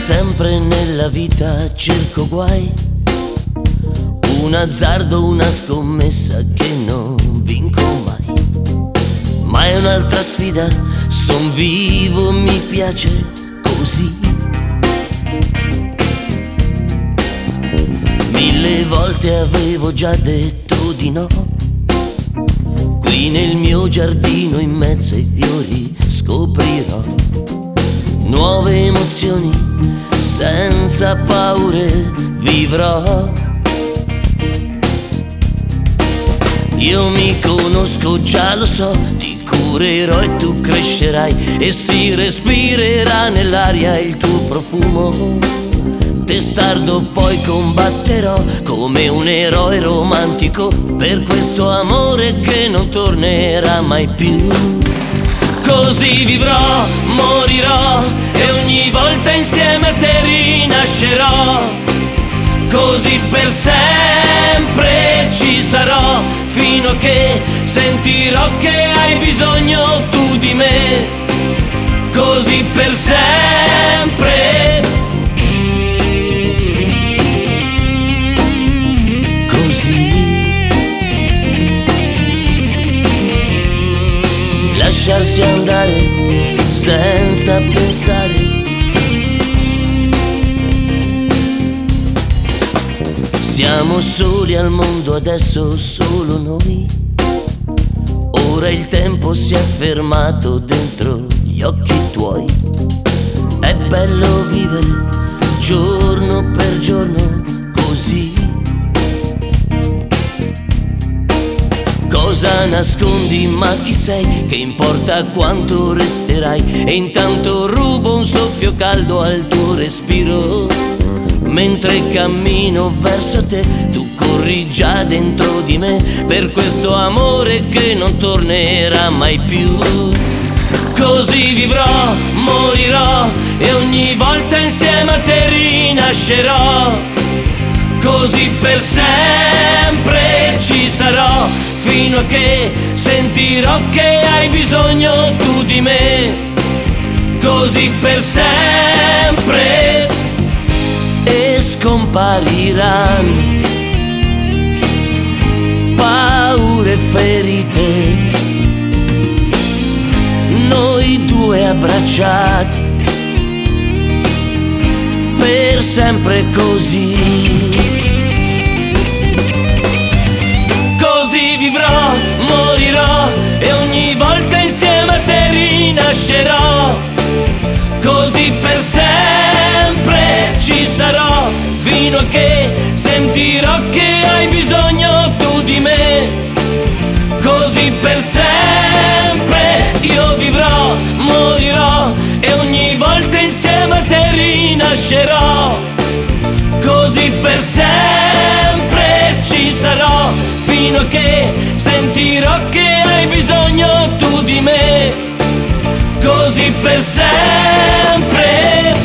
sempre nella vita cerco guai, un azzardo, una scommessa che non vinco mai. Ma è un'altra sfida, son vivo, mi piace così. 1000 volte avevo già detto di no, qui nel mio giardino in mezzo ai fiori scoprirò nuove emozioni, senza paure vivrò. Io mi conosco, già lo so, ti curerò e tu crescerai e si respirerà nell'aria il tuo profumo. Testardo poi combatterò come un eroe romantico per questo amore che non tornerà mai più. Così vivrò, morirò e ogni volta insieme a te rinascerò. Così per sempre ci sarò, fino a che sentirò che hai bisogno tu di me. Così per sempre. Così. Lasciarsi andare senza pensare. Siamo soli al mondo adesso, solo noi. Ora il tempo si è fermato dentro gli occhi tuoi. È bello vivere giorno per giorno così. Cosa nascondi, ma chi sei? Che importa quanto resterai? E intanto rubo un soffio caldo al tuo respiro. Mentre cammino verso te, tu corri già dentro di me, per questo amore che non tornerà mai più. Così vivrò, morirò e ogni volta insieme a te rinascerò. Così per sempre ci sarò, fino a che sentirò che hai bisogno tu di me. Così per sempre. E scompariranno paure e ferite, noi due abbracciati per sempre così. Così vivrò, morirò e ogni volta insieme a te rinascerò. Così per sempre ci sarò, fino a che sentirò che hai bisogno tu di me. Così per sempre io vivrò, morirò e ogni volta insieme a te rinascerò. Così per sempre ci sarò, fino a che sentirò che hai bisogno tu di me. Così per sempre.